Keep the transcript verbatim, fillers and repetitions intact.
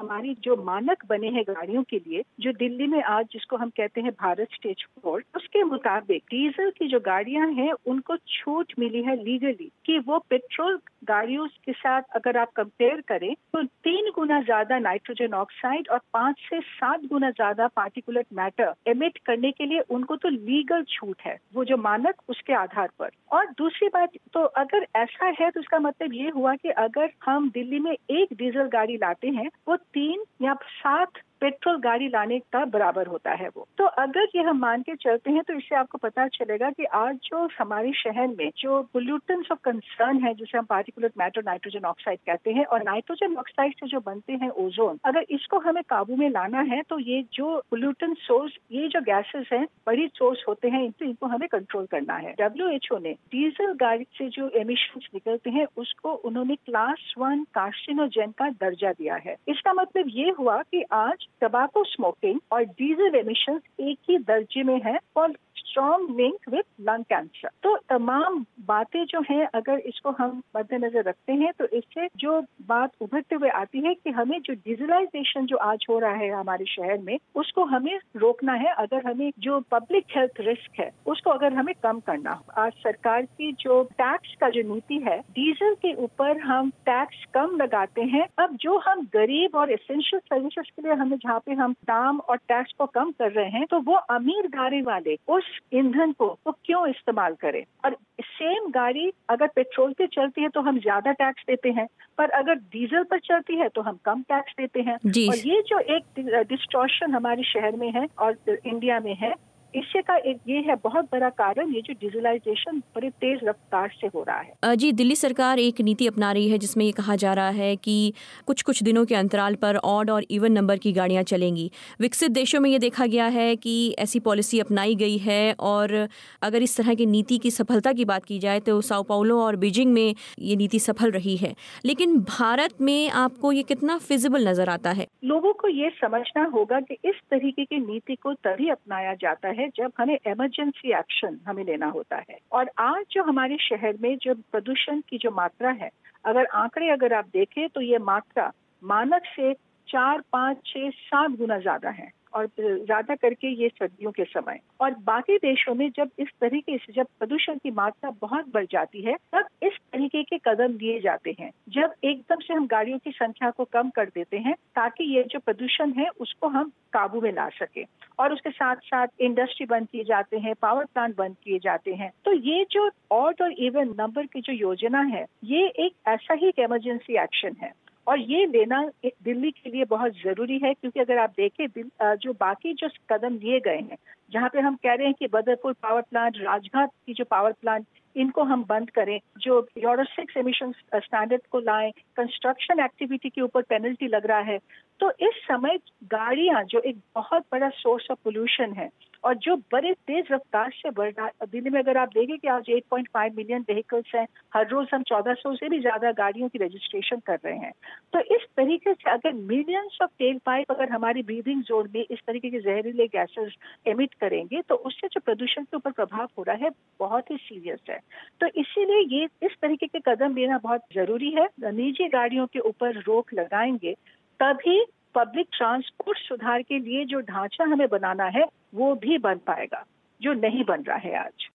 हमारी जो मानक बने हैं गाड़ियों के लिए, जो दिल्ली में आज जिसको हम कहते हैं भारत स्टेज बोर्ड, उसके मुताबिक डीजल की जो गाड़ियां हैं उनको छूट मिली है लीगली कि वो पेट्रोल गाड़ियों के साथ अगर आप कंपेयर करें तो तीन गुना ज्यादा नाइट्रोजन ऑक्साइड और पांच से सात गुना ज्यादा पार्टिकुलेट मैटर एमिट करने के लिए उनको तो लीगल छूट है, वो जो मानक उसके आधार पर। और दूसरी बात, तो अगर ऐसा है तो इसका मतलब ये हुआ कि अगर हम दिल्ली में एक डीजल गाड़ी लाते हैं वो तीन या सात पेट्रोल गाड़ी लाने का बराबर होता है वो। तो अगर ये हम मान के चलते हैं तो इससे आपको पता चलेगा कि आज जो हमारे शहर में जो पोल्यूटेंट्स ऑफ कंसर्न है, जिसे हम पार्टिकुलेट मैटर नाइट्रोजन ऑक्साइड कहते हैं, और नाइट्रोजन ऑक्साइड से जो बनते हैं ओजोन, अगर इसको हमें काबू में लाना है तो ये जो पोल्यूटेंट सोर्स, ये जो गैसेस हैं बड़ी सोर्स होते हैं, इनको इनको हमें कंट्रोल करना है। डब्ल्यू एच ओ ने डीजल गाड़ी से जो एमिशंस निकलते हैं उसको उन्होंने क्लास वन कार्सिनोजेन का दर्जा दिया है। इसका मतलब ये हुआ कि आज टबैको स्मोकिंग और डीजल एमिशंस एक ही दर्जे में है और strong link with lung cancer. तो तमाम बातें जो हैं अगर इसको हम मद्देनजर रखते हैं तो इससे जो बात उभरते हुए आती है कि हमें जो डीजलाइजेशन जो आज हो रहा है हमारे शहर में उसको हमें रोकना है। अगर हमें जो पब्लिक हेल्थ रिस्क है उसको अगर हमें कम करना हो, आज सरकार की जो टैक्स का जो नीति है, डीजल के ऊपर हम टैक्स कम लगाते हैं। अब जो हम गरीब और एसेंशियल सर्विसेज के लिए हमें जहाँ पे हम दाम और टैक्स को कम कर रहे हैं तो वो अमीर गाड़ी वाले उस ईंधन को तो क्यों इस्तेमाल करें। और सेम गाड़ी अगर पेट्रोल पे चलती है तो हम ज्यादा टैक्स देते हैं, पर अगर डीजल पर चलती है तो हम कम टैक्स देते हैं। और ये जो एक डिस्टॉर्शन हमारे शहर में है और इंडिया में है, इससे का एक ये है बहुत बड़ा कारण, ये जो डीजलाइजेशन बड़े तेज रफ्तार से हो रहा है। जी, दिल्ली सरकार एक नीति अपना रही है जिसमें ये कहा जा रहा है कि कुछ कुछ दिनों के अंतराल पर ऑड और इवन नंबर की गाड़ियां चलेंगी। विकसित देशों में ये देखा गया है कि ऐसी पॉलिसी अपनाई गई है और अगर इस तरह की नीति की सफलता की बात की जाए तो साओ पाउलो और बीजिंग में ये नीति सफल रही है। लेकिन भारत में आपको ये कितना फिजिबल नजर आता है? लोगों को ये समझना होगा कि इस तरीके की नीति को तभी अपनाया जाता है जब हमें इमरजेंसी एक्शन हमें लेना होता है। और आज जो हमारे शहर में जो प्रदूषण की जो मात्रा है, अगर आंकड़े अगर आप देखें तो ये मात्रा मानक से चार पाँच छह सात गुना ज्यादा है और ज्यादा करके ये सर्दियों के समय। और बाकी देशों में जब इस तरीके से जब प्रदूषण की मात्रा बहुत बढ़ जाती है तब इस तरीके के कदम लिए जाते हैं, जब एकदम से हम गाड़ियों की संख्या को कम कर देते हैं ताकि ये जो प्रदूषण है उसको हम काबू में ला सके। और उसके साथ साथ इंडस्ट्री बंद किए जाते हैं, पावर प्लांट बंद किए जाते हैं। तो ये जो ऑड और इवन नंबर की जो योजना है ये एक ऐसा ही इमरजेंसी एक्शन है और ये लेना एक दिल्ली के लिए बहुत जरूरी है, क्योंकि अगर आप देखें जो बाकी जो कदम लिए गए हैं, जहाँ पे हम कह रहे हैं कि बदरपुर पावर प्लांट, राजघाट की जो पावर प्लांट, इनको हम बंद करें, जो यूरो सिक्स एमिशन स्टैंडर्ड को लाएं, कंस्ट्रक्शन एक्टिविटी के ऊपर पेनल्टी लग रहा है। तो इस समय गाड़ियां जो एक बहुत बड़ा सोर्स ऑफ पोल्यूशन है और जो बड़े तेज रफ्तार से बढ़ रहा है, दिल्ली में अगर आप देखें कि आज आठ पॉइंट पाँच मिलियन व्हीकल्स हैं, हर रोज हम चौदह सौ से भी ज्यादा गाड़ियों की रजिस्ट्रेशन कर रहे हैं। तो इस तरीके से अगर मिलियंस ऑफ टेल पाइप अगर हमारी ब्रीदिंग जोन में इस तरीके के जहरीले गैसेस एमिट करेंगे तो उससे जो प्रदूषण के ऊपर प्रभाव हो रहा है बहुत ही सीरियस है। तो इसीलिए ये इस तरीके के कदम लेना बहुत जरूरी है। निजी गाड़ियों के ऊपर रोक लगाएंगे तभी पब्लिक ट्रांसपोर्ट सुधार के लिए जो ढांचा हमें बनाना है वो भी बन पाएगा, जो नहीं बन रहा है आज।